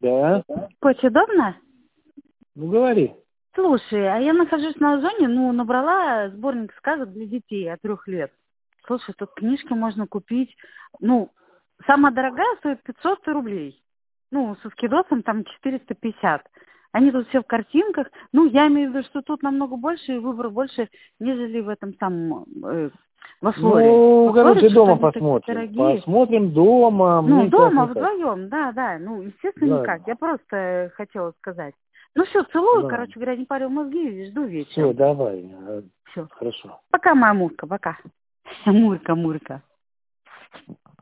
Да. Кость, удобно? Ну, говори. Слушай, а я нахожусь на Озоне, набрала сборник сказок для детей от 3 лет. Слушай, тут книжки можно купить, самая дорогая стоит 500 рублей. Со скидосом там 450. Они тут все в картинках. Я имею в виду, что тут намного больше и выбор больше, нежели в этом самом, во Флоре. Во Флоре Дома что-то посмотрим. дорогие. Посмотрим дома. Дома вдвоем, да. Естественно, Ладно. никак. Я просто хотела сказать. Все, целую, Ладно. не парю мозги, жду вечером. Все, давай. Все. Хорошо. Пока, моя Мурка, пока. Мурка.